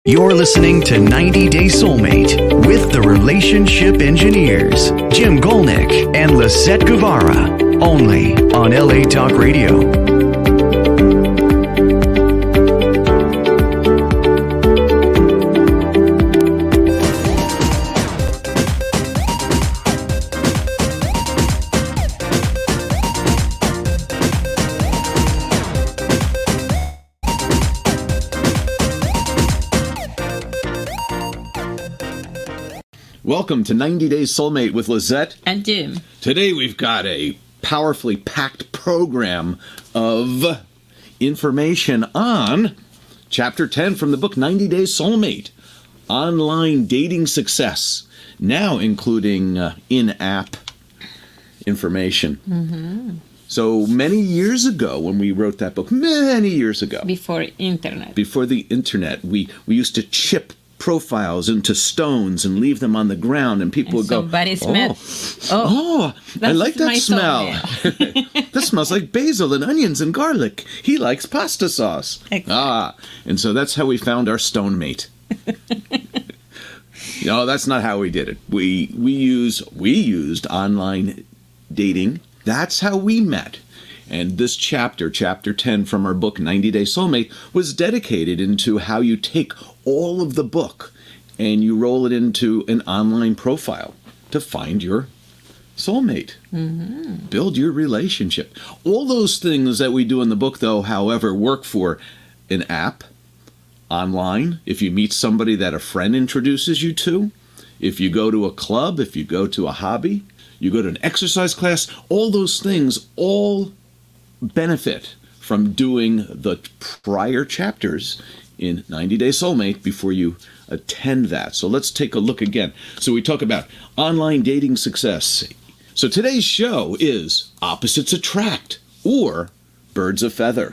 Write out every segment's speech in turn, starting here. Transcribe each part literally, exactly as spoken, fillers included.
You're listening to ninety day Soulmate with the Relationship Engineers, Jim Golnick and Lisette Guevara, only on L A Talk Radio. Welcome to ninety days Soulmate with Lisette and Jim. Today we've got a powerfully packed program of information on Chapter ten from the book ninety days Soulmate, Online Dating Success, now including uh, in-app information. Mm-hmm. So many years ago when we wrote that book, many years ago. Before internet. Before the internet, we, we used to chip profiles into stones and leave them on the ground, and people and would go, somebody smell. oh, oh, oh I like that smell. That smells like basil and onions and garlic. He likes pasta sauce. Exactly. Ah, and so that's how we found our stone mate. No, that's not how we did it. We we use we used online dating. That's how we met. And this chapter, chapter ten from our book, ninety day Soulmate, was dedicated into how you take all of the book and you roll it into an online profile to find your soulmate. Mm-hmm. Build your relationship. All those things that we do in the book, though, however, work for an app, online, if you meet somebody that a friend introduces you to, if you go to a club, if you go to a hobby, you go to an exercise class, all those things all benefit from doing the prior chapters in ninety day Soulmate before you attend that. So let's take a look again. So we talk about online dating success. So today's show is Opposites Attract, or Birds of Feather.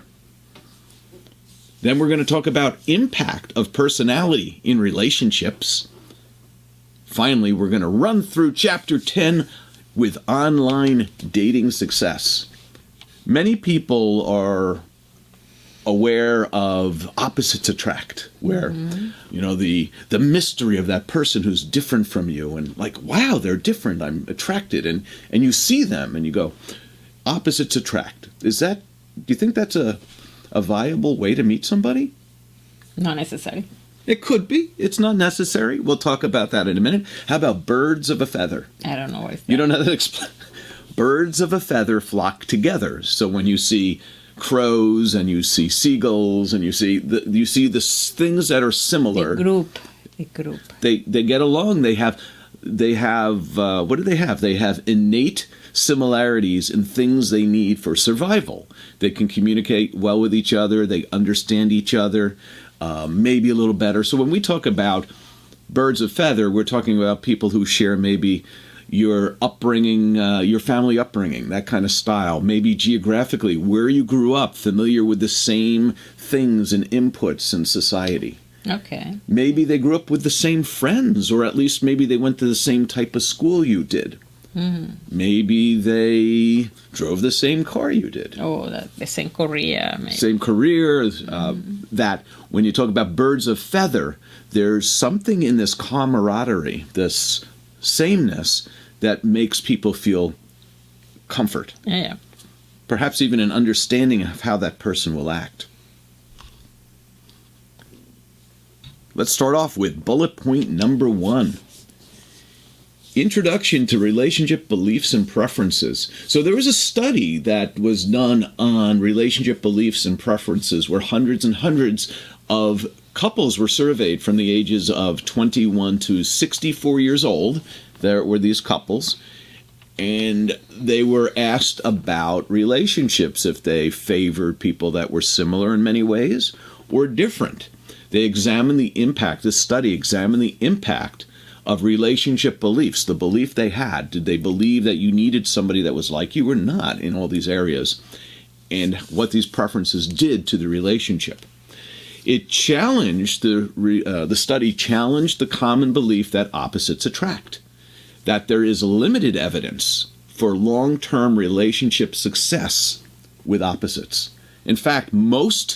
Then we're going to talk about impact of personality in relationships. Finally, we're going to run through chapter ten with online dating success. Many people are aware of opposites attract, where, mm-hmm. you know, the the mystery of that person who's different from you, and like, wow, they're different, I'm attracted, and and you see them and you go, opposites attract. Is that, do you think that's a, a viable way to meet somebody? Not necessary. It could be. It's not necessary. We'll talk about that in a minute. How about birds of a feather? I don't know what it's You don't know how to explain. Birds of a feather flock together. So when you see crows and you see seagulls and you see the, you see the things that are similar. The group. The group. They they get along. They have they have uh, what do they have? They have innate similarities in things they need for survival. They can communicate well with each other. They understand each other, uh, maybe a little better. So when we talk about birds of feather, we're talking about people who share maybe your upbringing, uh, your family upbringing, that kind of style, maybe geographically, where you grew up, familiar with the same things and inputs in society. Okay. Maybe they grew up with the same friends, or at least maybe they went to the same type of school you did. Mm-hmm. Maybe they drove the same car you did. Oh, the, the same career. Maybe. Same career. Uh, mm-hmm. That when you talk about birds of feather, there's something in this camaraderie, this sameness, that makes people feel comfort. Yeah, yeah. Perhaps even an understanding of how that person will act. Let's start off with bullet point number one. Introduction to relationship beliefs and preferences. So there was a study that was done on relationship beliefs and preferences where hundreds and hundreds of couples were surveyed from the ages of twenty-one to sixty-four years old. There were these couples, and they were asked about relationships, if they favored people that were similar in many ways or different. They examined the impact, this study examined the impact of relationship beliefs, the belief they had. Did they believe that you needed somebody that was like you or not in all these areas, and what these preferences did to the relationship. It challenged, the, uh, the study challenged the common belief that opposites attract, that there is limited evidence for long-term relationship success with opposites. In fact, most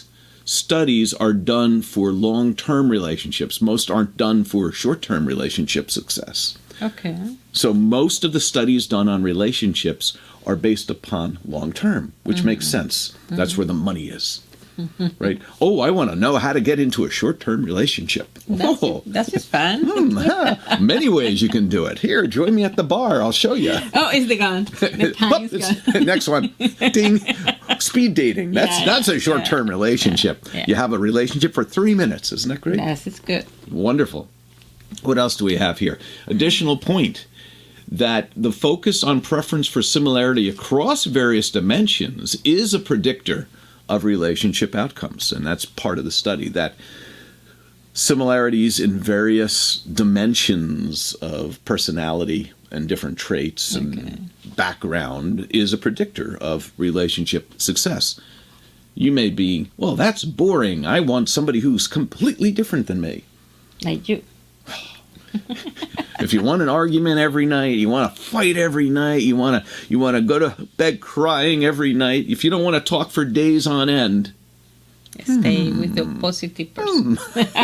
studies are done for long-term relationships. Most aren't done for short-term relationship success. Okay. So most of the studies done on relationships are based upon long-term, which mm-hmm. makes sense. Mm-hmm. That's where the money is. Right? Oh, I want to know how to get into a short-term relationship. That's, oh, that's just fun. mm, huh. Many ways you can do it. Here, join me at the bar. I'll show you. Oh, it's the gun. The time is gone. Next one. Ding. Speed dating. That's Yeah, that's a short-term yeah, relationship. yeah. You have a relationship for three minutes. Isn't that great? Yes, it's good. Wonderful. What else do we have here? Additional point that the focus on preference for similarity across various dimensions is a predictor of relationship outcomes. And that's part of the study, that similarities in various dimensions of personality and different traits Okay. and background is a predictor of relationship success. You may be, well, that's boring. I want somebody who's completely different than me. Like you. If you want an argument every night, you want to fight every night, you want to you want to go to bed crying every night, if you don't want to talk for days on end, Stay with the positive person.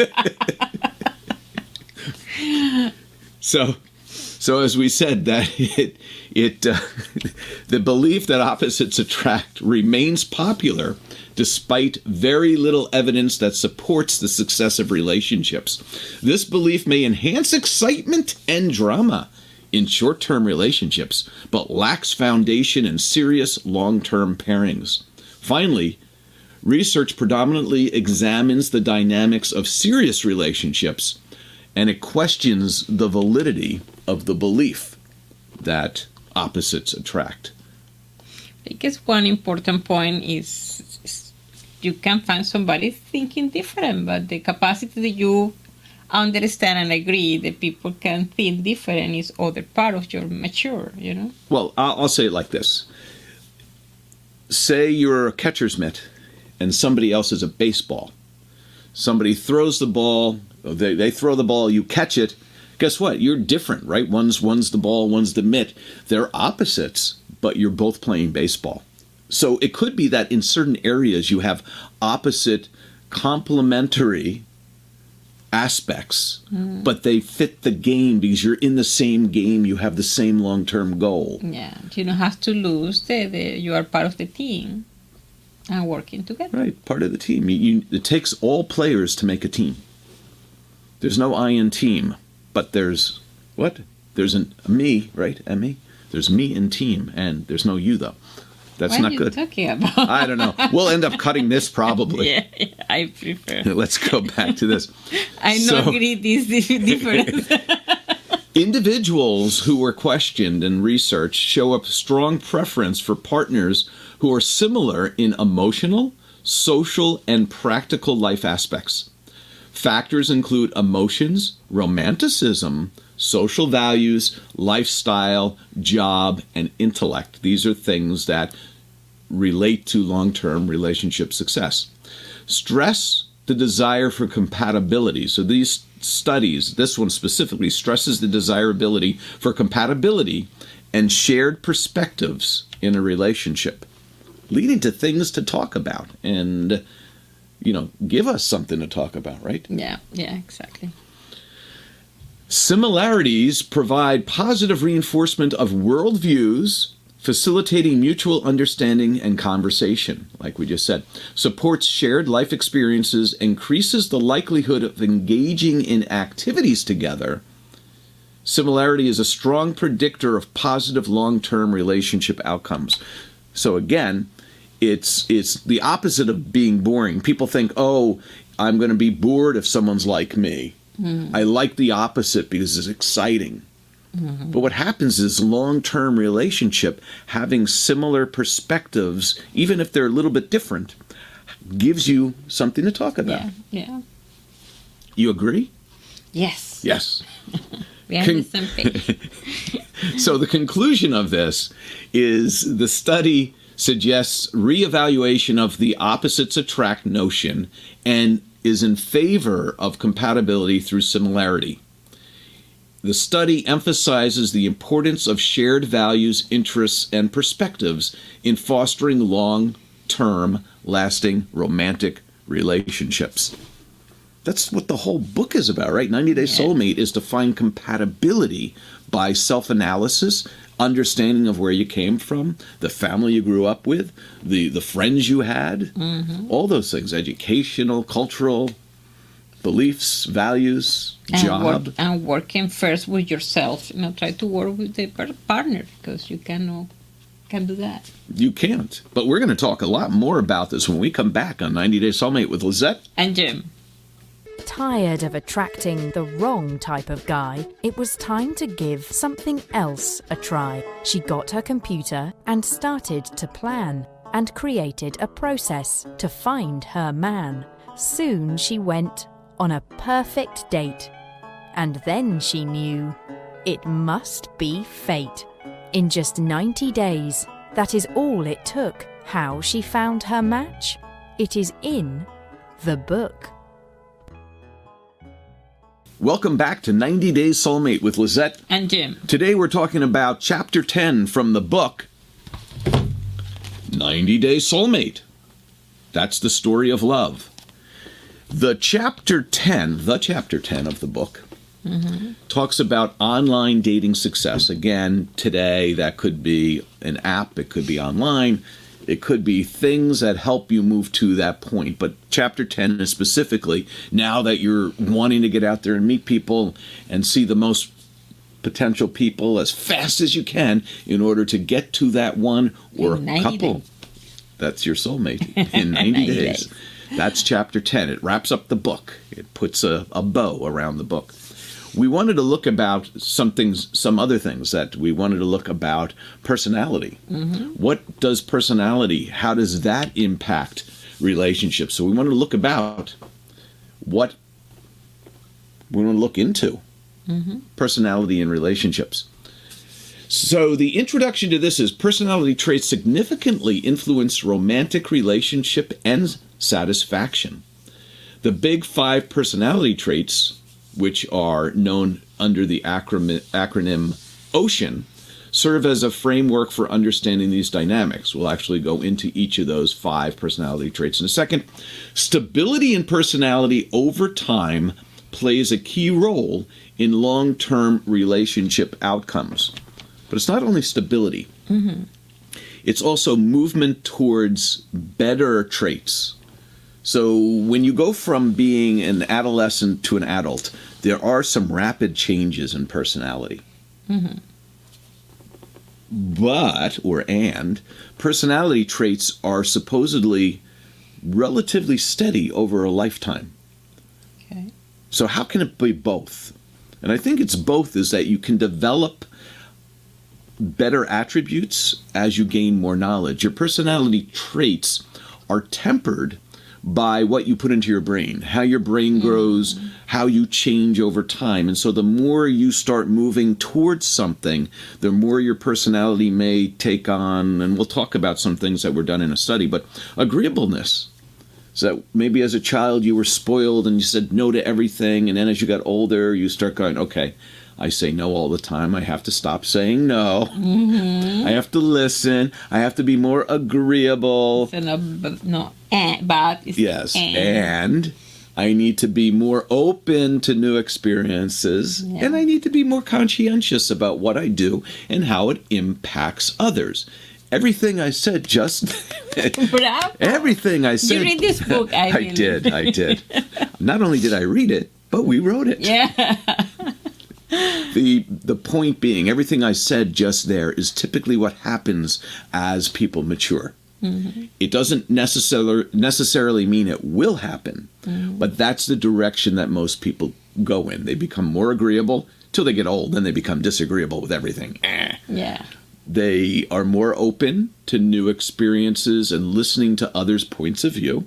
so so as we said, that it it uh, the belief that opposites attract remains popular despite very little evidence that supports the success of relationships. This belief may enhance excitement and drama in short-term relationships, but lacks foundation in serious long-term pairings. Finally, research predominantly examines the dynamics of serious relationships, and it questions the validity of the belief that opposites attract. I guess one important point is, is you can find somebody thinking different, but the capacity that you understand and agree that people can think different is other part of your mature, you know? Well, I'll, I'll say it like this. Say you're a catcher's mitt and somebody else is a baseball. Somebody throws the ball, they, they throw the ball, you catch it. Guess what? You're different, right? One's, one's the ball, one's the mitt. They're opposites, but you're both playing baseball. So it could be that in certain areas you have opposite complementary aspects, mm. but they fit the game because you're in the same game, you have the same long-term goal. Yeah, you don't have to lose, the, the, you are part of the team and working together. Right, part of the team. You, you, it takes all players to make a team. There's no I in team, but there's, what? There's an, a me, right, Emmy? There's me in team, and there's no you, though. That's what not are you good. Talking about? I don't know. We'll end up cutting this probably. Yeah, yeah, I prefer. Let's go back to this. I So- not agree this difference. Individuals who were questioned and researched show a strong preference for partners who are similar in emotional, social, and practical life aspects. Factors include emotions, romanticism, social values, lifestyle, job, and intellect. These are things that relate to long-term relationship success. Stress the desire for compatibility. So these studies, this one specifically, stresses the desirability for compatibility and shared perspectives in a relationship, leading to things to talk about and, you know, give us something to talk about, right? Yeah, yeah, exactly. Similarities provide positive reinforcement of worldviews, facilitating mutual understanding and conversation, like we just said, supports shared life experiences, increases the likelihood of engaging in activities together. Similarity is a strong predictor of positive long-term relationship outcomes. So again, it's it's the opposite of being boring. People think, oh, I'm going to be bored if someone's like me. Mm-hmm. I like the opposite because it's exciting. Mm-hmm. But what happens is long-term relationship, having similar perspectives, even if they're a little bit different, gives you something to talk about. Yeah, yeah. You agree? Yes. Yes. We are on the same page. So the conclusion of this is the study suggests reevaluation of the opposites attract notion and is in favor of compatibility through similarity. The study emphasizes the importance of shared values, interests, and perspectives in fostering long-term, lasting romantic relationships. That's what the whole book is about, right? ninety Day Soulmate is to find compatibility by self-analysis, understanding of where you came from, the family you grew up with, the, the friends you had, mm-hmm. all those things, educational, cultural, beliefs, values, and job. Work, and working first with yourself. You know, try to work with the partner, because you cannot can do that. You can't. But we're going to talk a lot more about this when we come back on ninety Day Soulmate with Lisette and Jim. Tired of attracting the wrong type of guy, it was time to give something else a try. She got her computer and started to plan, and created a process to find her man. Soon she went on a perfect date, and then she knew it must be fate. In just ninety days, that is all it took. How she found her match? It is in the book. Welcome back to ninety Days Soulmate with Lisette and Jim. Today we're talking about Chapter ten from the book, ninety Days Soulmate. That's the story of love. The Chapter ten, the Chapter ten of the book, mm-hmm. talks about online dating success. Again, today that could be an app, it could be online, it could be things that help you move to that point. But Chapter ten is specifically, now that you're wanting to get out there and meet people and see the most potential people as fast as you can in order to get to that one or a couple. Days. That's your soulmate in ninety, ninety days. days. That's Chapter ten. It wraps up the book. It puts a, a bow around the book. We wanted to look about some things, some other things that we wanted to look about personality. Mm-hmm. What does personality, how does that impact relationships? So we want to look about what we want to look into mm-hmm. personality in relationships. So the introduction to this is personality traits significantly influence romantic relationship and satisfaction. The big five personality traits, which are known under the acronym, acronym OCEAN, serve as a framework for understanding these dynamics. We'll actually go into each of those five personality traits in a second. Stability in personality over time plays a key role in long-term relationship outcomes. But it's not only stability. Mm-hmm. It's also movement towards better traits. So when you go from being an adolescent to an adult, there are some rapid changes in personality. Mm-hmm. But, or and, personality traits are supposedly relatively steady over a lifetime. Okay. So how can it be both? And I think it's both, is that you can develop better attributes as you gain more knowledge. Your personality traits are tempered by what you put into your brain, how your brain grows, mm-hmm. how you change over time. And so the more you start moving towards something, the more your personality may take on, and we'll talk about some things that were done in a study, but agreeableness. So that maybe as a child you were spoiled and you said no to everything, and then as you got older you start going, okay, I say no all the time. I have to stop saying no. Mm-hmm. I have to listen. I have to be more agreeable. So no, but no, eh, but it's yes, eh. and I need to be more open to new experiences, yeah. and I need to be more conscientious about what I do and how it impacts others. Everything I said just... Bravo. Everything I said... You read this book, I I did, I did. Not only did I read it, but we wrote it. Yeah. The the point being, everything I said just there is typically what happens as people mature. Mm-hmm. It doesn't necessarily necessarily mean it will happen, mm-hmm. but that's the direction that most people go in. They become more agreeable till they get old, then they become disagreeable with everything. Eh. Yeah. They are more open to new experiences and listening to others' points of view.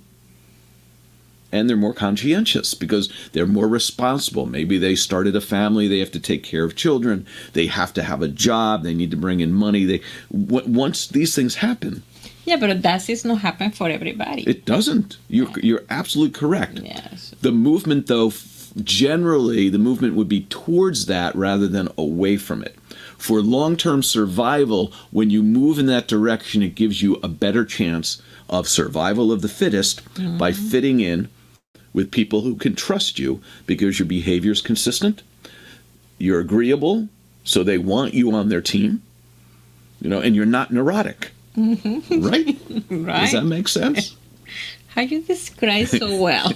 And they're more conscientious because they're more responsible. Maybe they started a family, they have to take care of children, they have to have a job, they need to bring in money. They w- once these things happen. Yeah, but that does not happen for everybody. It doesn't. You're yeah. you're absolutely correct. Yes. The movement, though, f- generally the movement would be towards that rather than away from it. For long-term survival, when you move in that direction, it gives you a better chance of survival of the fittest mm-hmm. by fitting in with people who can trust you because your behavior is consistent. You're agreeable, so they want you on their team. You know, and you're not neurotic. Mm-hmm. Right? Right. Does that make sense? How you describe so well.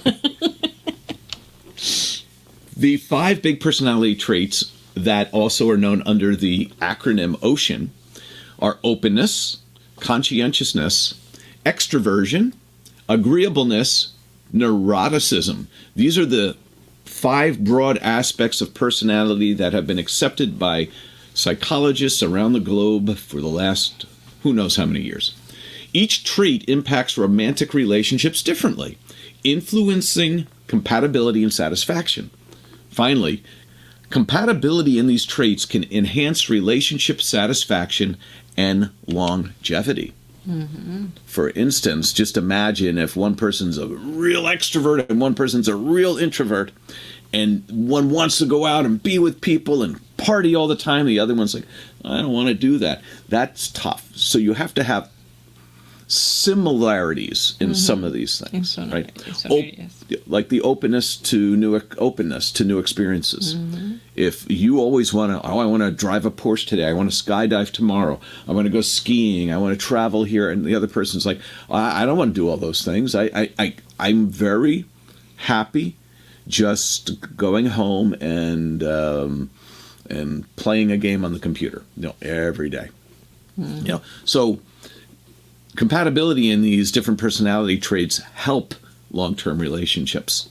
The five big personality traits that also are known under the acronym OCEAN are openness, conscientiousness, extroversion, agreeableness, neuroticism. These are the five broad aspects of personality that have been accepted by psychologists around the globe for the last who knows how many years. Each trait impacts romantic relationships differently, influencing compatibility and satisfaction. Finally, compatibility in these traits can enhance relationship satisfaction and longevity. Mm-hmm. For instance, just imagine if one person's a real extrovert and one person's a real introvert, and one wants to go out and be with people and party all the time. The other one's like, I don't want to do that. That's tough. So you have to have similarities in mm-hmm. some of these things, some, right? Op- like the openness to new openness to new experiences. Mm-hmm. If you always want to, oh, I want to drive a Porsche today. I want to skydive tomorrow. I want to go skiing. I want to travel here, and the other person's like, I, I don't want to do all those things. I, I, I, I'm very happy just going home and um, and playing a game on the computer, you know, every day. Mm-hmm. You know, so compatibility in these different personality traits help long-term relationships.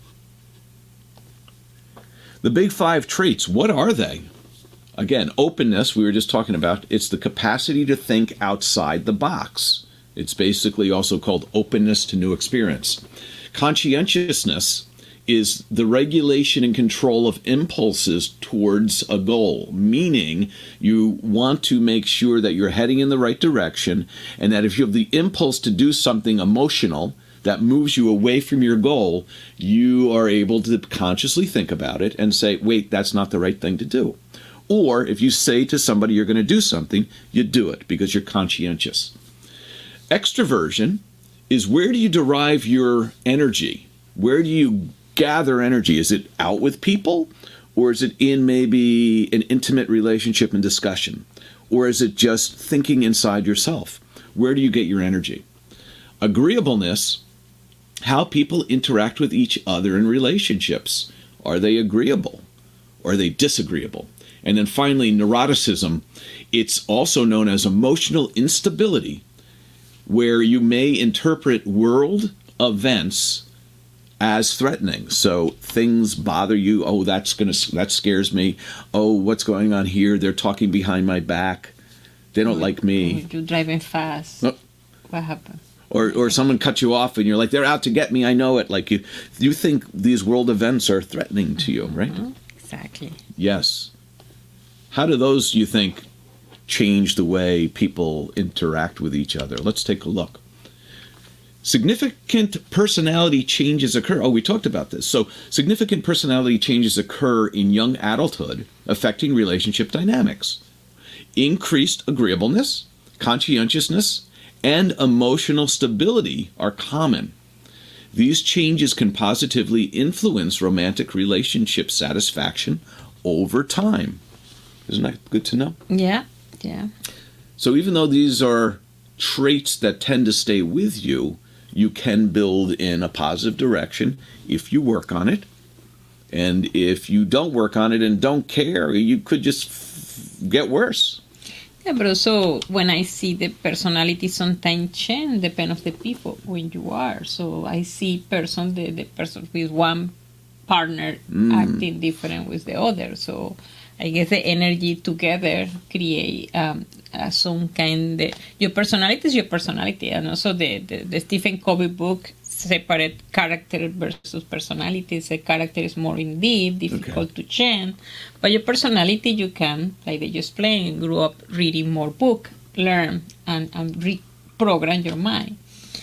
The big five traits, what are they? Again, openness, we were just talking about, it's the capacity to think outside the box. It's basically also called openness to new experience. Conscientiousness is the regulation and control of impulses towards a goal, meaning you want to make sure that you're heading in the right direction, and that if you have the impulse to do something emotional that moves you away from your goal, you are able to consciously think about it and say, wait, that's not the right thing to do. Or if you say to somebody you're going to do something, you do it because you're conscientious. Extroversion is where do you derive your energy? Where do you gather energy? Is it out with people, or is it in maybe an intimate relationship and discussion, or is it just thinking inside yourself? Where do you get your energy? Agreeableness, how people interact with each other in relationships. Are they agreeable, or are they disagreeable? And then finally, neuroticism. It's also known as emotional instability, where you may interpret world events as threatening. So things bother you. Oh, that's gonna that scares me. Oh, what's going on here? They're talking behind my back. They don't like me. You're driving fast. Oh. What happened? Or or someone cut you off and you're like, they're out to get me. I know it. Like you, you think these world events are threatening to you, right? Mm-hmm. Exactly. Yes. How do those, you think, change the way people interact with each other? Let's take a look. Significant personality changes occur. Oh, we talked about this. So significant personality changes occur in young adulthood, affecting relationship dynamics. Increased agreeableness, conscientiousness, and emotional stability are common. These changes can positively influence romantic relationship satisfaction over time. Isn't that good to know? Yeah, yeah. So even though these are traits that tend to stay with you, you can build in a positive direction if you work on it. And if you don't work on it and don't care, you could just f- get worse. Yeah, but also when I see the personality sometimes change depend of the people when you are. So I see person the, the person with one partner mm. acting different with the other. So I guess the energy together create um, uh, some kind of... Your personality is your personality. And also the, the, the Stephen Covey book, separate character versus personality. The character is more in deep, difficult okay. to change. But your personality, you can, like they just explained, grew up reading more book, learn, and, and reprogram your mind.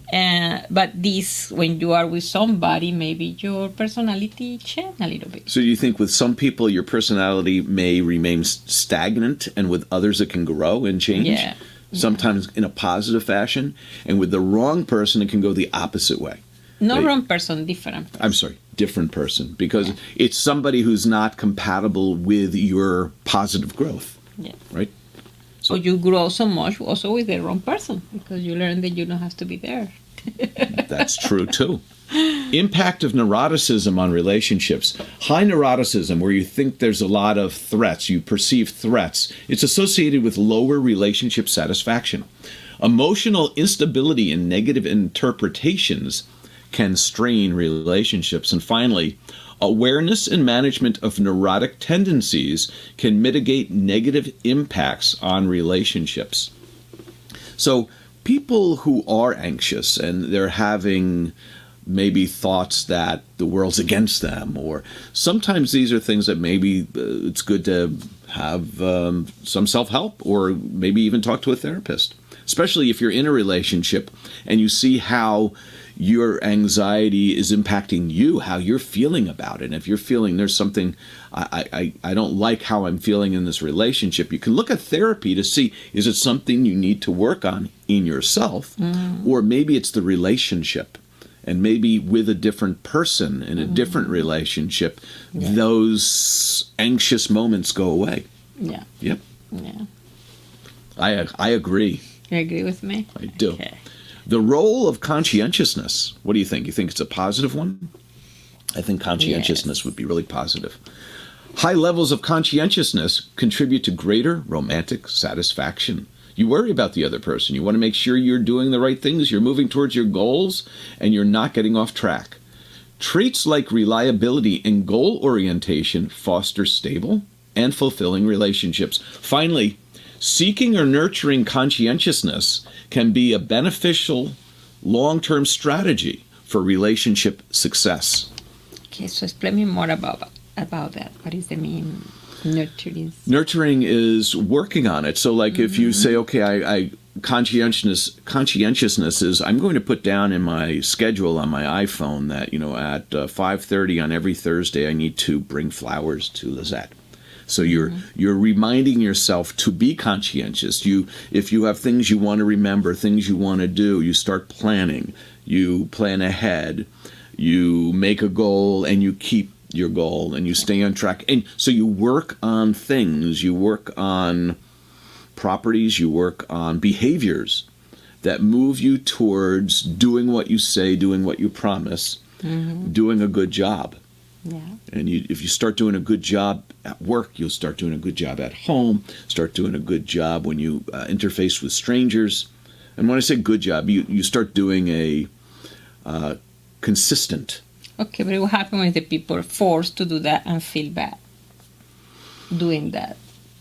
Uh, but this, when you are with somebody, maybe your personality change a little bit. So you think with some people your personality may remain s- stagnant, and with others it can grow and change? Yeah. Sometimes in a positive fashion, and with the wrong person it can go the opposite way. No They- wrong person, different person. I'm sorry, different person, because it's somebody who's not compatible with your positive growth, Yeah. right? So you grow so much also with the wrong person because you learn that you don't have to be there. That's true too. Impact of neuroticism on relationships. High neuroticism, where you think there's a lot of threats, you perceive threats, it's associated with lower relationship satisfaction. Emotional instability and negative interpretations can strain relationships. And finally, awareness and management of neurotic tendencies can mitigate negative impacts on relationships. So people who are anxious and they're having maybe thoughts that the world's against them, or sometimes these are things that maybe uh, it's good to have um, some self-help, or maybe even talk to a therapist, especially if you're in a relationship and you see how your anxiety is impacting you, how you're feeling about it. And if you're feeling there's something, I, I, I don't like how I'm feeling in this relationship, you can look at therapy to see, is it something you need to work on in yourself? Mm. Or maybe it's the relationship. And maybe with a different person in a mm. different relationship, yeah. those anxious moments go away. Yeah. Yep. Yeah. I, I agree. You agree with me? I do. Okay. The role of conscientiousness. What do you think? You think it's a positive one? I think conscientiousness yes. would be really positive. High levels of conscientiousness contribute to greater romantic satisfaction. You worry about the other person. You want to make sure you're doing the right things, you're moving towards your goals, and you're not getting off track. Traits like reliability and goal orientation foster stable and fulfilling relationships. Finally, seeking or nurturing conscientiousness can be a beneficial long-term strategy for relationship success. Okay, so explain me more about about that. What is the mean nurturing? Nurturing is working on it. So like mm-hmm. if you say, okay, I, I conscientiousness conscientiousness is I'm going to put down in my schedule on my iPhone that, you know, at uh, five thirty on every Thursday I need to bring flowers to Lizette. So you're mm-hmm. you're reminding yourself to be conscientious. You, if you have things you want to remember, things you want to do, you start planning. You plan ahead. You make a goal and you keep your goal and you stay on track. And so you work on things. You work on properties. You work on behaviors that move you towards doing what you say, doing what you promise, mm-hmm. doing a good job. Yeah. And you, if you start doing a good job at work, you'll start doing a good job at home, start doing a good job when you uh, interface with strangers. And when I say good job, you, you start doing a uh, consistent. Okay, but what happens when the people are forced to do that and feel bad doing that?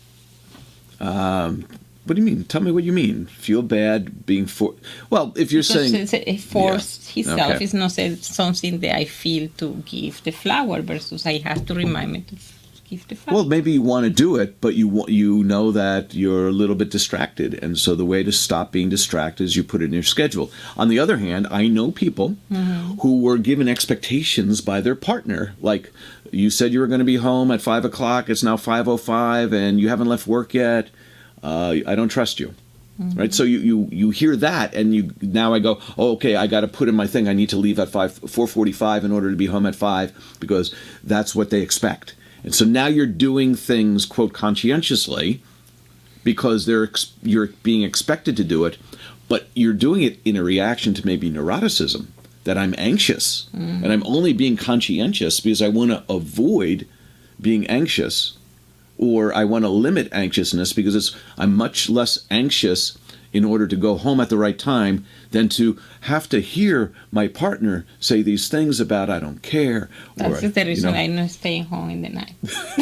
Um, what do you mean? Tell me what you mean. Feel bad being for? Well, if you're because saying it's forced yeah. himself okay. is not something that I feel to give the flower versus I have to remind me to give the flower. Well, maybe you want to do it, but you you know that you're a little bit distracted, and so the way to stop being distracted is you put it in your schedule. On the other hand, I know people mm-hmm. who were given expectations by their partner, like you said you were going to be home at five o'clock. It's now five o five, and you haven't left work yet. Uh, I don't trust you, mm-hmm. right? So you, you, you hear that, and you now I go, oh, okay, I got to put in my thing. I need to leave at five four forty five in order to be home at five because that's what they expect. And so now you're doing things, quote, conscientiously, because they're ex- you're being expected to do it, but you're doing it in a reaction to maybe neuroticism, that I'm anxious, mm-hmm. and I'm only being conscientious because I want to avoid being anxious. Or I want to limit anxiousness because it's, I'm much less anxious in order to go home at the right time than to have to hear my partner say these things about I don't care. That's or, the reason you know, I'm not staying home in the night.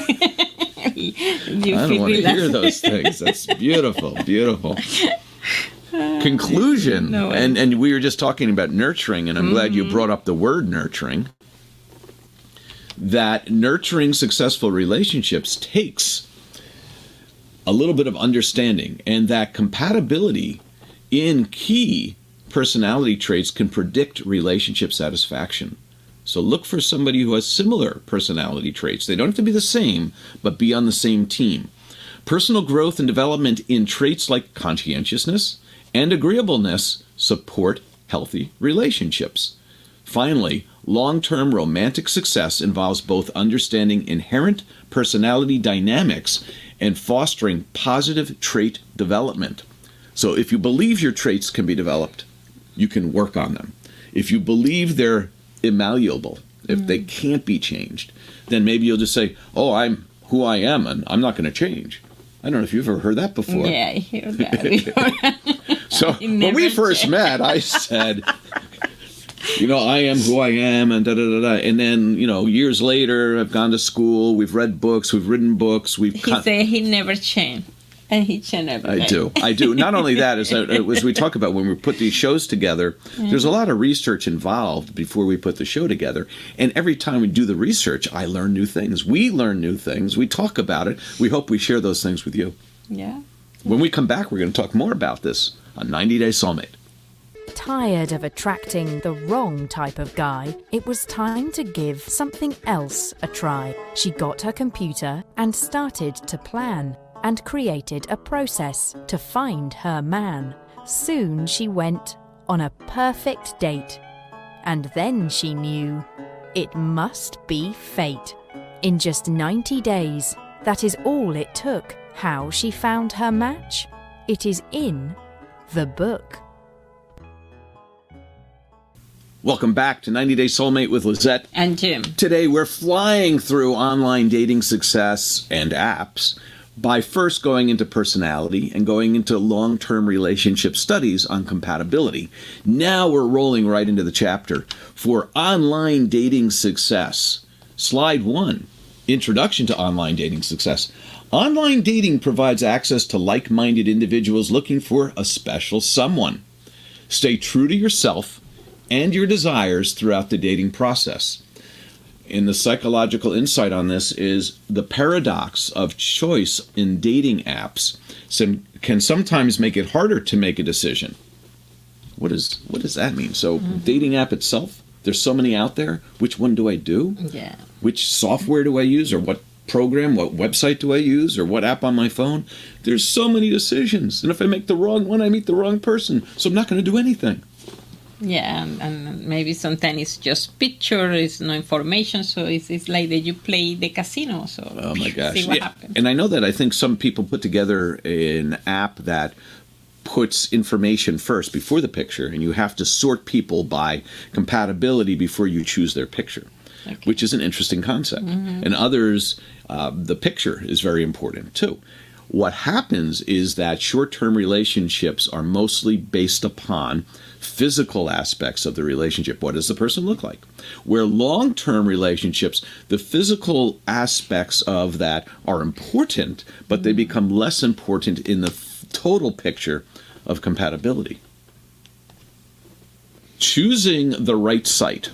I don't want to hear those things. That's beautiful, beautiful. Conclusion. No, and, and we were just talking about nurturing, and I'm mm-hmm. glad you brought up the word nurturing. That nurturing successful relationships takes a little bit of understanding, and that compatibility in key personality traits can predict relationship satisfaction. So look for somebody who has similar personality traits. They don't have to be the same, but be on the same team. Personal growth and development in traits like conscientiousness and agreeableness support healthy relationships. Finally, long-term romantic success involves both understanding inherent personality dynamics and fostering positive trait development. So if you believe your traits can be developed, you can work on them. If you believe they're immalleable, if mm. they can't be changed, then maybe you'll just say, oh, I'm who I am and I'm not going to change. I don't know if you've ever heard that before. Yeah, I hear that before. So when we first change. met, I said, you know, I am who I am, and da da da da. And then, you know, years later, I've gone to school, we've read books, we've written books. We've he con- said he never changed. And he changed every day. I do. I do. Not only that, as, as we talk about when we put these shows together, mm-hmm. there's a lot of research involved before we put the show together. And every time we do the research, I learn new things. We learn new things. We talk about it. We hope we share those things with you. Yeah. When we come back, we're going to talk more about this on ninety day Soulmate. Tired of attracting the wrong type of guy, it was time to give something else a try. She got her computer and started to plan, and created a process to find her man. Soon she went on a perfect date. And then she knew it must be fate. In just ninety days, that is all it took. How she found her match? It is in the book. Welcome back to ninety day Soulmate with Lizette and Jim. Today we're flying through online dating success and apps by first going into personality and going into long-term relationship studies on compatibility. Now we're rolling right into the chapter for online dating success. Slide one, Introduction to Online Dating Success. Online dating provides access to like-minded individuals looking for a special someone. Stay true to yourself and your desires throughout the dating process. And the psychological insight on this is the paradox of choice in dating apps some, can sometimes make it harder to make a decision. What is what does that mean? So mm-hmm. dating app itself, there's so many out there. Which one do I do? Yeah. Which software do I use, or what program, what website do I use, or what app on my phone? There's so many decisions. And if I make the wrong one, I meet the wrong person. So I'm not going to do anything. Yeah, and, and maybe sometimes it's just picture, it's no information, so it's, it's like that you play the casino, so oh my gosh. see what yeah. happens. And I know that I think some people put together an app that puts information first before the picture, and you have to sort people by compatibility before you choose their picture, okay. which is an interesting concept. Mm-hmm. And others, uh, the picture is very important too. What happens is that short-term relationships are mostly based upon physical aspects of the relationship. What does the person look like? Where long-term relationships, the physical aspects of that are important, but they become less important in the f- total picture of compatibility. Choosing the right site.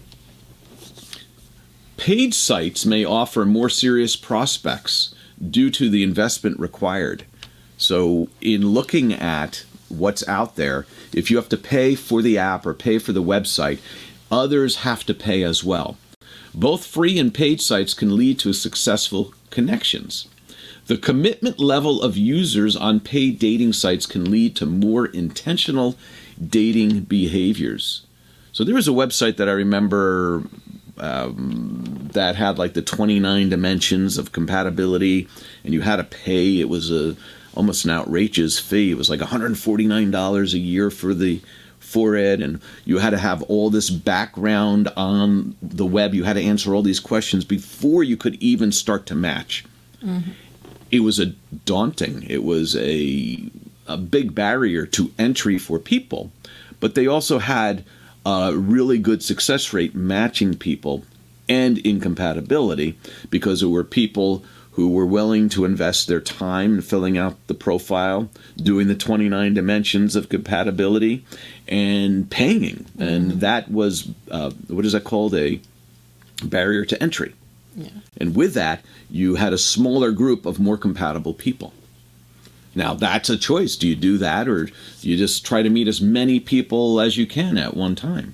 Paid sites may offer more serious prospects due to the investment required. So in looking at what's out there, if you have to pay for the app or pay for the website, others have to pay as well. Both free and paid sites can lead to successful connections. The commitment level of users on paid dating sites can lead to more intentional dating behaviors. So there was a website that I remember um, that had like the twenty-nine dimensions of compatibility, and you had to pay. It was a almost an outrageous fee. It was like one hundred forty-nine dollars a year for the for it, and you had to have all this background on the web. You had to answer all these questions before you could even start to match. Mm-hmm. It was a daunting. It was a a big barrier to entry for people, but they also had a really good success rate matching people and incompatibility, because there were people who were willing to invest their time in filling out the profile, doing the twenty-nine dimensions of compatibility, and paying. Mm-hmm. And that was, uh, what is that called? A barrier to entry. Yeah. And with that, you had a smaller group of more compatible people. Now, that's a choice. Do you do that, or do you just try to meet as many people as you can at one time?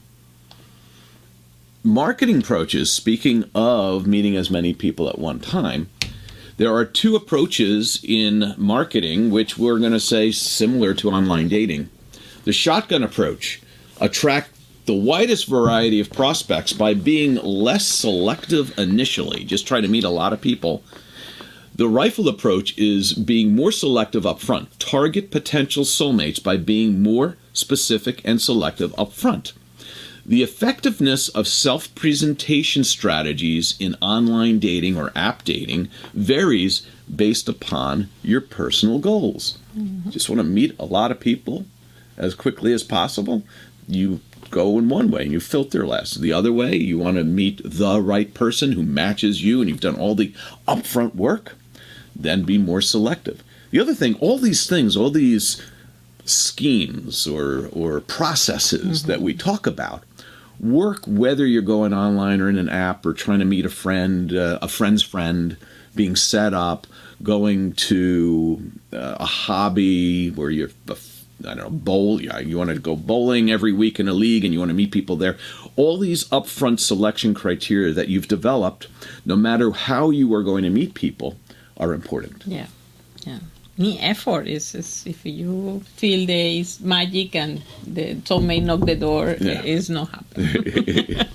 Marketing approaches, speaking of meeting as many people at one time, there are two approaches in marketing which we're going to say similar to online dating. The shotgun approach: attract the widest variety of prospects by being less selective initially. Just try to meet a lot of people. The rifle approach is being more selective up front. Target potential soulmates by being more specific and selective up front. The effectiveness of self-presentation strategies in online dating or app dating varies based upon your personal goals. Mm-hmm. Just want to meet a lot of people as quickly as possible? You go in one way and you filter less. The other way, you want to meet the right person who matches you and you've done all the upfront work, then be more selective. The other thing, all these things, all these schemes or, or processes mm-hmm. that we talk about work whether you're going online or in an app or trying to meet a friend, uh, a friend's friend, being set up, going to uh, a hobby where you're, I don't know, bowl. Yeah, you want to go bowling every week in a league and you want to meet people there. All these upfront selection criteria that you've developed, no matter how you are going to meet people, are important. Yeah, yeah. Any effort is, is if you feel there is magic and the soulmate knock the door, yeah. It is not happening.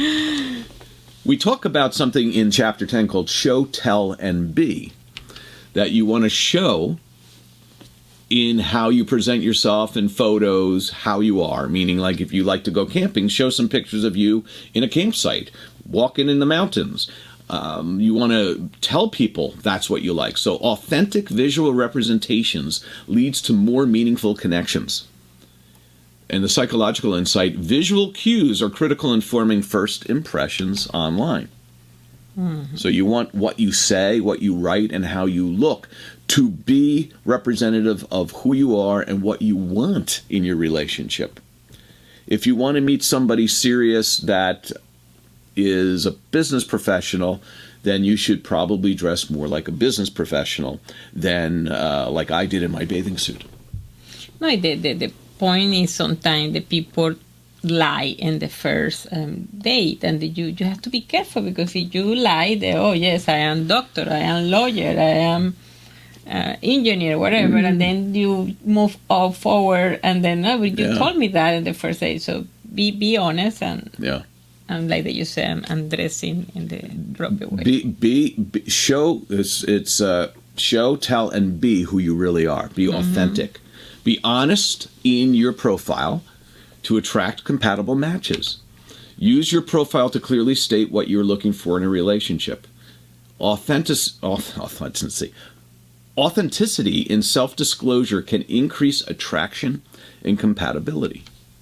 We talk about something in chapter ten called show, tell, and be, that you want to show in how you present yourself in photos, how you are. Meaning, like if you like to go camping, show some pictures of you in a campsite, walking in the mountains. Um, you want to tell people that's what you like. So authentic visual representations leads to more meaningful connections. And the psychological insight, visual cues are critical in forming first impressions online. Mm-hmm. So you want what you say, what you write, and how you look to be representative of who you are and what you want in your relationship. If you want to meet somebody serious that is a business professional, then you should probably dress more like a business professional than uh, like I did in my bathing suit. No, the, the, the point is sometimes the people lie in the first um, date, and you, you have to be careful, because if you lie, they, oh yes, I am doctor, I am lawyer, I am uh, engineer, whatever, mm. and then you move all forward, and then oh, you yeah. told me that in the first date, so be be honest and yeah. And like that you say, I'm, I'm dressing in the proper way. Be, be, be show it's it's uh, show, tell, and be who you really are. Be mm-hmm. authentic. Be honest in your profile to attract compatible matches. Use your profile to clearly state what you're looking for in a relationship. Authentic, authenticity, authenticity in self-disclosure can increase attraction and compatibility.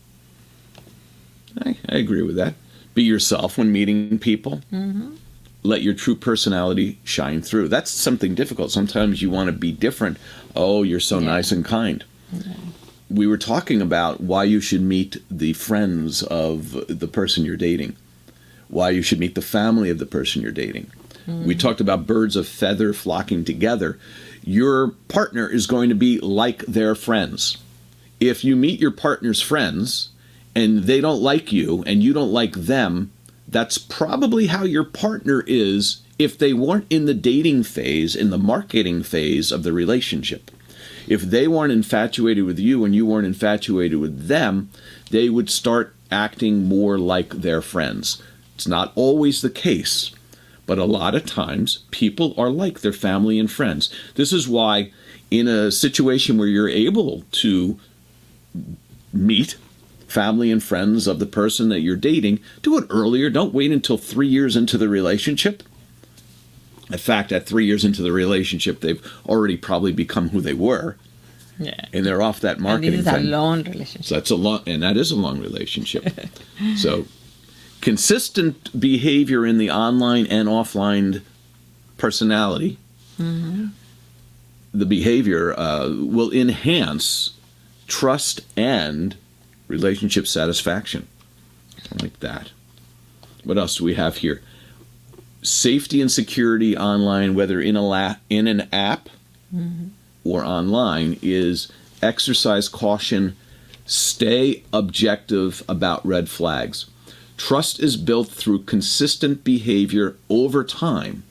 I, I agree with that. Be yourself when meeting people. Mm-hmm. Let your true personality shine through. That's something difficult. Sometimes you want to be different. Oh, you're so yeah. nice and kind. Yeah. We were talking about why you should meet the friends of the person you're dating, why you should meet the family of the person you're dating. Mm-hmm. We talked about birds of feather flocking together. Your partner is going to be like their friends. If you meet your partner's friends and they don't like you and you don't like them, that's probably how your partner is if they weren't in the dating phase, in the marketing phase of the relationship. If they weren't infatuated with you and you weren't infatuated with them, they would start acting more like their friends. It's not always the case, but a lot of times people are like their family and friends. This is why in a situation where you're able to meet family and friends of the person that you're dating, do it earlier. Don't wait until three years into the relationship. In fact, at three years into the relationship, they've already probably become who they were. Yeah. And they're off that marketing and this is thing. a long relationship. So that's a long, and that is a long relationship. So consistent behavior in the online and offline personality, mm-hmm. the behavior uh, will enhance trust and relationship satisfaction. Like that. What else do we have here? Safety and security online, whether in a la- in an app, mm-hmm. or online is exercise caution, stay objective about red flags. Trust is built through consistent behavior over time.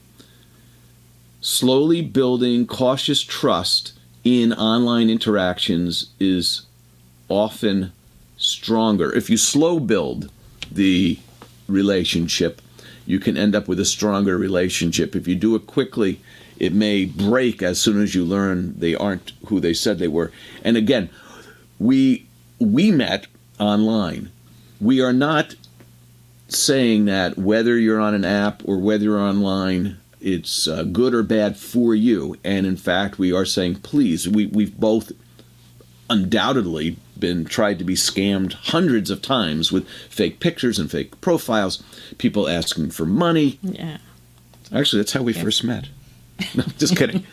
Slowly building cautious trust in online interactions is often stronger. If you slow build the relationship, you can end up with a stronger relationship. If you do it quickly, it may break as soon as you learn they aren't who they said they were. And again, we we met online. We are not saying that whether you're on an app or whether you're online, it's uh, good or bad for you. And in fact, we are saying, please, we, we've both undoubtedly been tried to be scammed hundreds of times with fake pictures and fake profiles, people asking for money. Yeah. Actually, that's how we yeah. first met. No, just kidding.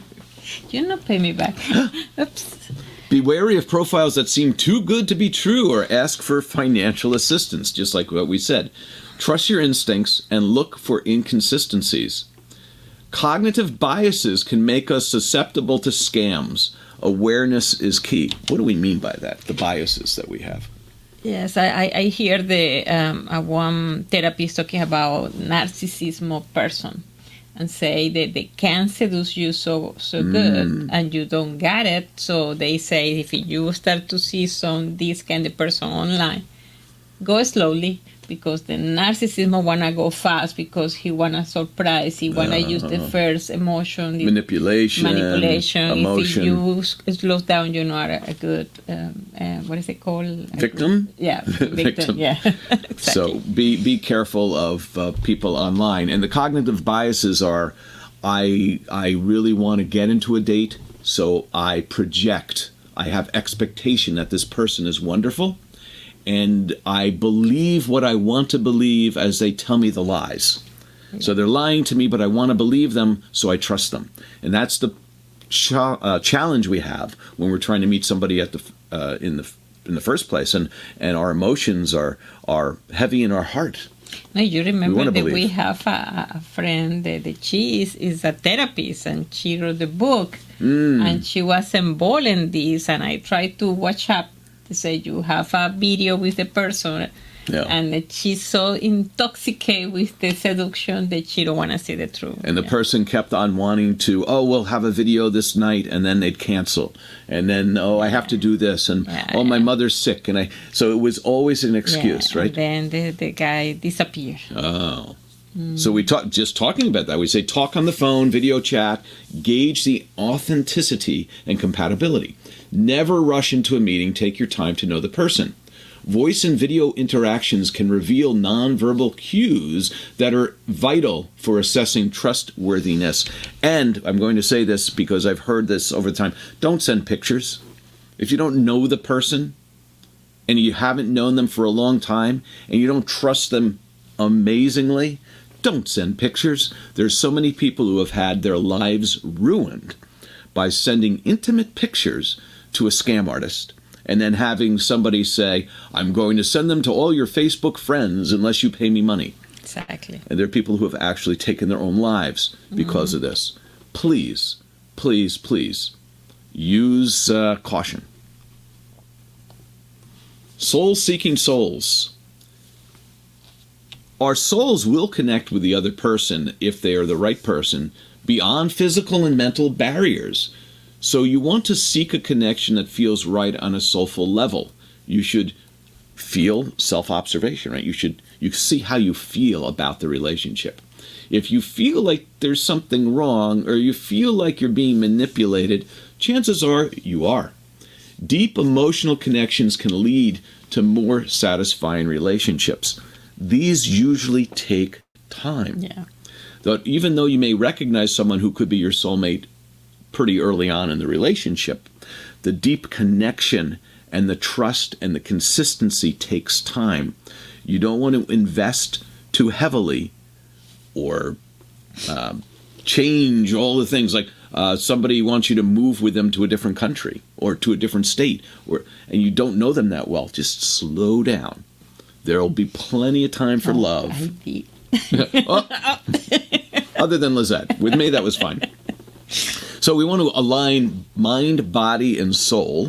You not pay me back. Oops. Be wary of profiles that seem too good to be true or ask for financial assistance, just like what we said. Trust your instincts and look for inconsistencies. Cognitive biases can make us susceptible to scams. Awareness is key. What do we mean by that, the biases that we have? Yes, I, I, I hear the um, uh, one therapist talking about narcissism of person and say that they can seduce you so so good mm. and you don't get it. So they say if you start to see some this kind of person online, go slowly, because the narcissism wanna go fast because he wanna surprise, he wanna uh-huh. use the first emotion, manipulation, manipulation. emotion. If you slow down, you're not a, a good um, uh, what is it called? Victim. Good, yeah, victim. victim. Yeah. Exactly. So be be careful of uh, people online, and the cognitive biases are, I I really want to get into a date, so I project, I have expectation that this person is wonderful. And I believe what I want to believe as they tell me the lies. So they're lying to me, but I want to believe them, so I trust them. And that's the ch- uh, challenge we have when we're trying to meet somebody at the uh, in the in the first place, and and our emotions are are heavy in our heart. No, you remember we that believe. we have a, a friend that, that she is, is a therapist, and she wrote the book, mm. and she was involved in this, and I tried to watch up. To say you have a video with the person, yeah. and that she's so intoxicated with the seduction that she don't want to see the truth. And the yeah. person kept on wanting to, oh, we'll have a video this night, and then they'd cancel. And then, oh, I have to do this, and yeah, oh, my yeah. mother's sick. And I so it was always an excuse, yeah, right? And then the, the guy disappeared. Oh. Mm. So we talk, just talking about that, we say talk on the phone, video chat, gauge the authenticity and compatibility. Never rush into a meeting. Take your time to know the person. Voice and video interactions can reveal nonverbal cues that are vital for assessing trustworthiness. And I'm going to say this because I've heard this over time. Don't send pictures. If you don't know the person and you haven't known them for a long time and you don't trust them amazingly, don't send pictures. There's so many people who have had their lives ruined by sending intimate pictures to a scam artist and then having somebody say, I'm going to send them to all your Facebook friends unless you pay me money. Exactly. And there are people who have actually taken their own lives because mm-hmm. of this. Please, please, please use uh, caution. Soul-seeking souls. Our souls will connect with the other person if they are the right person beyond physical and mental barriers. So you want to seek a connection that feels right on a soulful level. You should feel self-observation, right? You should you see how you feel about the relationship. If you feel like there's something wrong or you feel like you're being manipulated, chances are you are. Deep emotional connections can lead to more satisfying relationships. These usually take time. Yeah. Though even though you may recognize someone who could be your soulmate pretty early on in the relationship, the deep connection and the trust and the consistency takes time. You don't want to invest too heavily or uh, change all the things. Like uh, somebody wants you to move with them to a different country or to a different state, or and you don't know them that well. Just slow down. There will be plenty of time for oh, love. oh. Other than Lizette. With me, that was fine. So we want to align mind, body, and soul.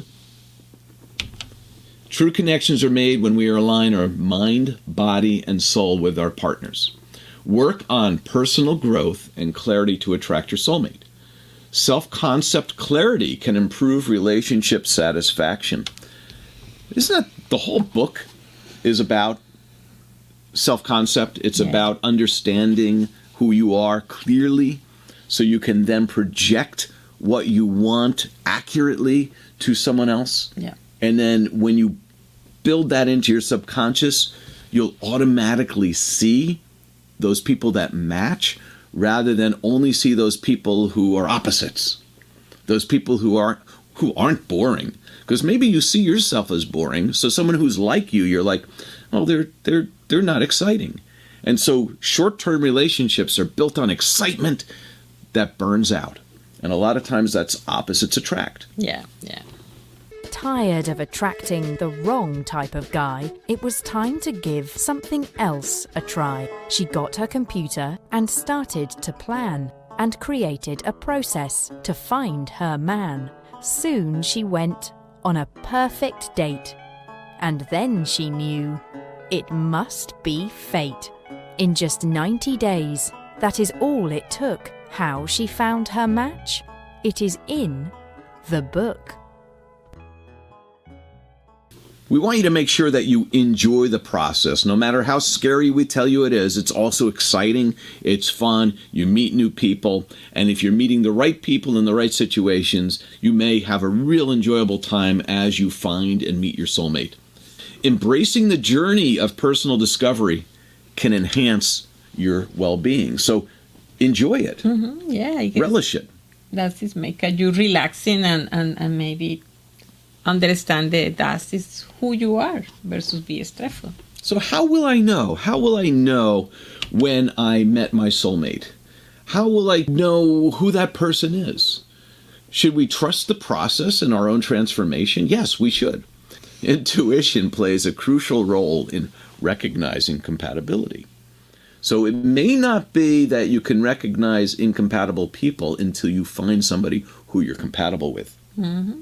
True connections are made when we align our mind, body, and soul with our partners. Work on personal growth and clarity to attract your soulmate. Self-concept clarity can improve relationship satisfaction. Isn't that the whole book is about self-concept? It's yeah. about understanding who you are clearly so you can then project what you want accurately to someone else. Yeah. And then when you build that into your subconscious, you'll automatically see those people that match rather than only see those people who are opposites. Those people who aren't who aren't boring. Because maybe you see yourself as boring, so someone who's like you, you're like, oh, they're they're they're not exciting. And so short-term relationships are built on excitement that burns out. And a lot of times that's opposites attract. Yeah, yeah. Tired of attracting the wrong type of guy, it was time to give something else a try. She got her computer and started to plan and created a process to find her man. Soon she went on a perfect date. And then she knew it must be fate. In just ninety days, that is all it took. How she found her match? It is in the book. We want you to make sure that you enjoy the process. No matter how scary we tell you it is, it's also exciting, it's fun, you meet new people, and if you're meeting the right people in the right situations, you may have a real enjoyable time as you find and meet your soulmate. Embracing the journey of personal discovery can enhance your well-being. So enjoy it. Mm-hmm. Yeah, I guess relish it. That is make you relaxing and, and, and maybe understand that that is who you are versus be stressful. So how will I know? How will I know when I met my soulmate? How will I know who that person is? Should we trust the process in our own transformation? Yes, we should. Intuition plays a crucial role in recognizing compatibility. So it may not be that you can recognize incompatible people until you find somebody who you're compatible with. Mm-hmm.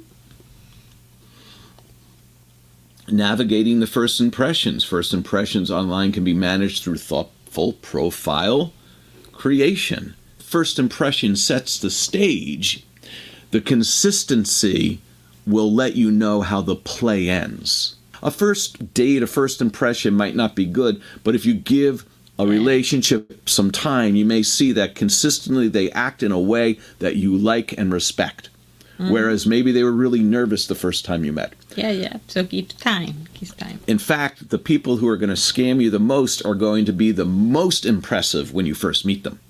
Navigating the first impressions. First impressions online can be managed through thoughtful profile creation. First impression sets the stage. The consistency will let you know how the play ends. A first date, a first impression might not be good, but if you give a relationship some time, you may see that consistently they act in a way that you like and respect. Mm. Whereas maybe they were really nervous the first time you met. Yeah, yeah. So give time. Give time. In fact, the people who are going to scam you the most are going to be the most impressive when you first meet them.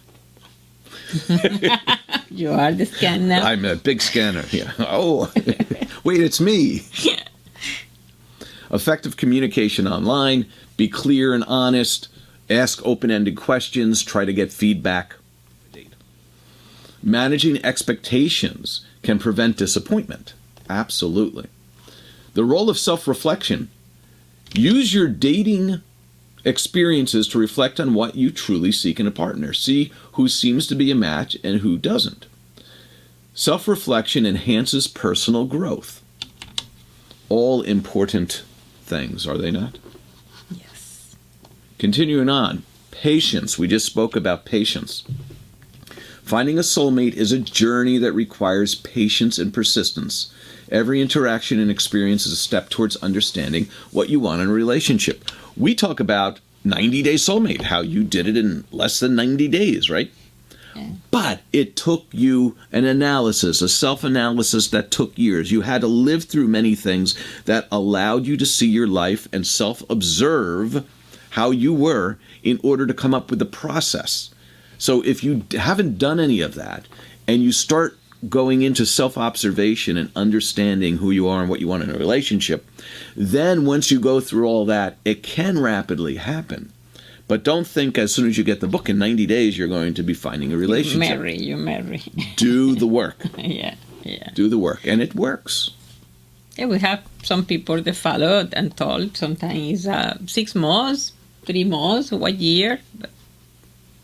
You are the scanner. I'm a big scanner. Yeah. Oh, wait, it's me. Yeah. Effective communication online. Be clear and honest. Ask open-ended questions. Try to get feedback. Managing expectations can prevent disappointment. Absolutely. The role of self-reflection. Use your dating experiences to reflect on what you truly seek in a partner. See who seems to be a match and who doesn't. Self-reflection enhances personal growth. All important things, are they not? Yes. Continuing on. Patience. We just spoke about patience. Finding a soulmate is a journey that requires patience and persistence. Every interaction and experience is a step towards understanding what you want in a relationship. We talk about ninety-day soulmate, how you did it in less than ninety days, right? Yeah. But it took you an analysis, a self-analysis that took years. You had to live through many things that allowed you to see your life and self-observe how you were in order to come up with the process. So if you haven't done any of that, and you start going into self-observation and understanding who you are and what you want in a relationship, then once you go through all that, it can rapidly happen. But don't think as soon as you get the book in ninety days, you're going to be finding a relationship. You marry, you marry. Do the work. Yeah, yeah. Do the work, and it works. Yeah, we have some people that follow and told sometimes uh, six months, three months, one year. But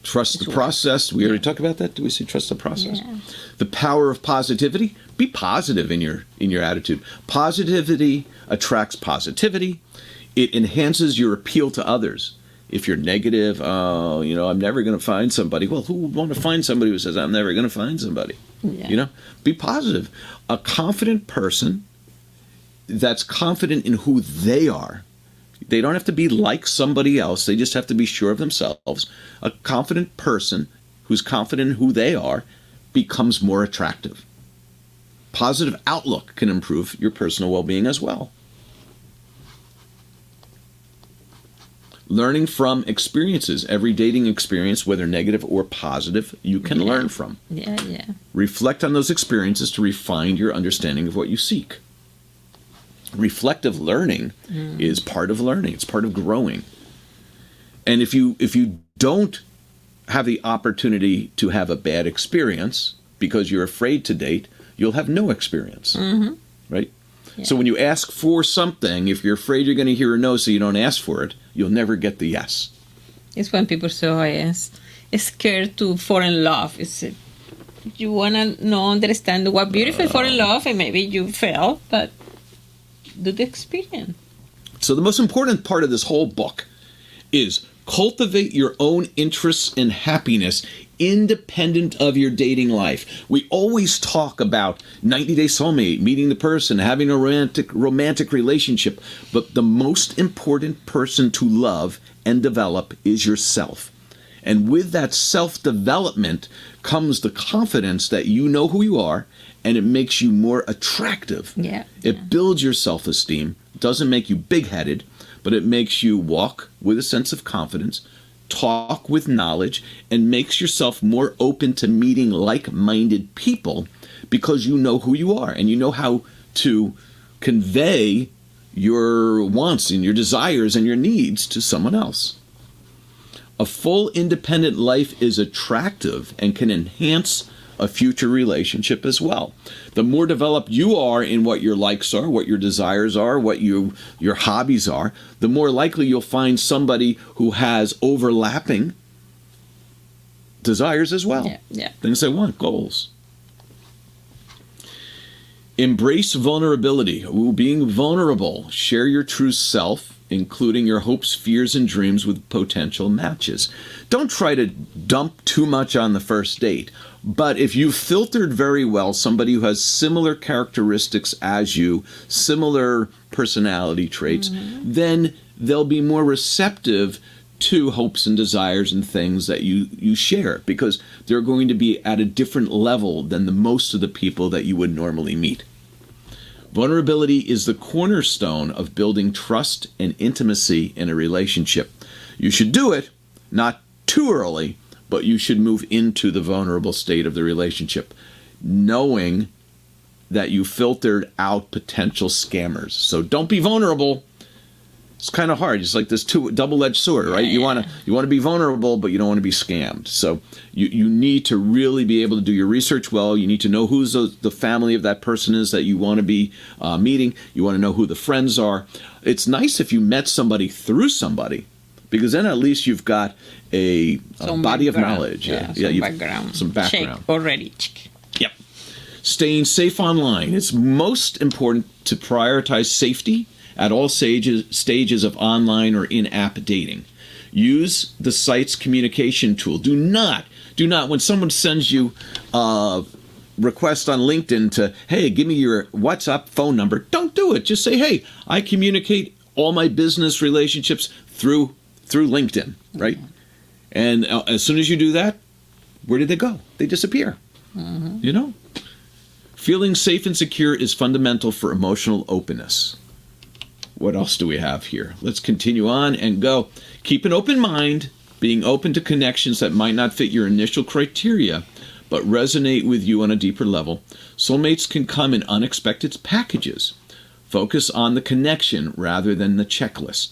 Trust the process. We already talked about that. Do we say trust the process? Yeah. The power of positivity. Be positive in your in your attitude. Positivity attracts positivity. It enhances your appeal to others. If you're negative, oh, you know, I'm never going to find somebody. Well, who would want to find somebody who says I'm never going to find somebody? Yeah. You know, be positive. A confident person that's confident in who they are. They don't have to be like somebody else. They just have to be sure of themselves. A confident person who's confident in who they are becomes more attractive. Positive outlook can improve your personal well-being as well. Learning from experiences. Every dating experience, whether negative or positive, you can yeah. learn from. Yeah, yeah. Reflect on those experiences to refine your understanding of what you seek. Reflective learning mm. is part of learning. It's part of growing. And if you if you don't have the opportunity to have a bad experience because you're afraid to date, you'll have no experience, mm-hmm. right? Yeah. So when you ask for something, if you're afraid you're going to hear a no, so you don't ask for it, you'll never get the yes. It's when people say, oh, yes, scared to fall in love. It's uh, you want to know, understand what beautiful uh, fall in love, and maybe you fail, but do the experience. So the most important part of this whole book is cultivate your own interests and happiness independent of your dating life. We always talk about ninety day soulmate, meeting the person, having a romantic romantic relationship, but the most important person to love and develop is yourself. And with that self-development comes the confidence that you know who you are, and it makes you more attractive. Yeah. It yeah. builds your self-esteem. It doesn't make you big-headed, but it makes you walk with a sense of confidence, talk with knowledge, and makes yourself more open to meeting like-minded people because you know who you are and you know how to convey your wants and your desires and your needs to someone else. A full independent life is attractive and can enhance a future relationship as well. The more developed you are in what your likes are, what your desires are, what you your hobbies are, the more likely you'll find somebody who has overlapping desires as well. Yeah, yeah. Things they want, goals. Embrace vulnerability. Ooh, being vulnerable. Share your true self, including your hopes, fears, and dreams with potential matches. Don't try to dump too much on the first date. But if you've filtered very well somebody who has similar characteristics as you, similar personality traits, mm-hmm. then they'll be more receptive to hopes and desires and things that you, you share, because they're going to be at a different level than the most of the people that you would normally meet. Vulnerability is the cornerstone of building trust and intimacy in a relationship. You should do it, not too early, but you should move into the vulnerable state of the relationship, knowing that you filtered out potential scammers. So don't be vulnerable. It's kind of hard. It's like this two double-edged sword, right? Yeah, you want to you want to be vulnerable, but you don't want to be scammed. So you, you need to really be able to do your research well. You need to know who's the, the family of that person is that you want to be uh, meeting. You want to know who the friends are. It's nice if you met somebody through somebody, because then at least you've got a, a body of knowledge. Yeah, yeah, some background. Some background. Check already. Yep. Staying safe online. It's most important to prioritize safety at all stages, stages of online or in-app dating. Use the site's communication tool. Do not, do not, when someone sends you a request on LinkedIn to, hey, give me your WhatsApp phone number, don't do it. Just say, hey, I communicate all my business relationships through through LinkedIn, right? Mm-hmm. And uh, as soon as you do that, where did they go? They disappear, mm-hmm. you know? Feeling safe and secure is fundamental for emotional openness. What else do we have here? Let's continue on and go. Keep an open mind, being open to connections that might not fit your initial criteria, but resonate with you on a deeper level. Soulmates can come in unexpected packages. Focus on the connection rather than the checklist.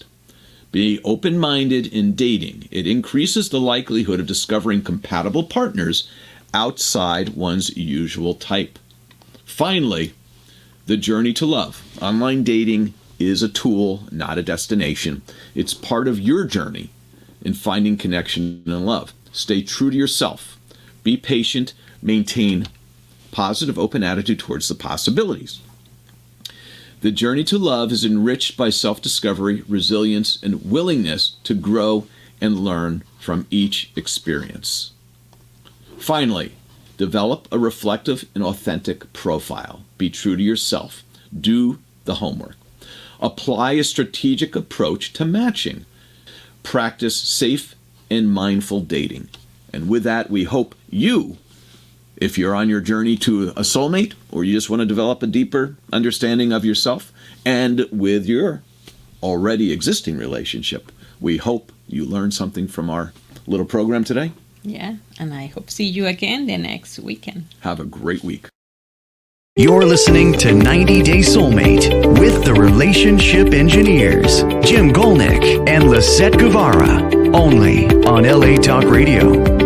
Be open-minded in dating. It increases the likelihood of discovering compatible partners outside one's usual type. Finally, the journey to love. Online dating is a tool, not a destination. It's part of your journey in finding connection and love. Stay true to yourself. Be patient. Maintain positive, open attitude towards the possibilities. The journey to love is enriched by self-discovery, resilience, and willingness to grow and learn from each experience. Finally, develop a reflective and authentic profile. Be true to yourself. Do the homework. Apply a strategic approach to matching. Practice safe and mindful dating. And with that, we hope you, if you're on your journey to a soulmate, or you just want to develop a deeper understanding of yourself, and with your already existing relationship, we hope you learned something from our little program today. Yeah, and I hope to see you again the next weekend. Have a great week. You're listening to ninety day Soulmate with the Relationship Engineers, Jim Golnick and Lisette Guevara, only on L A Talk Radio.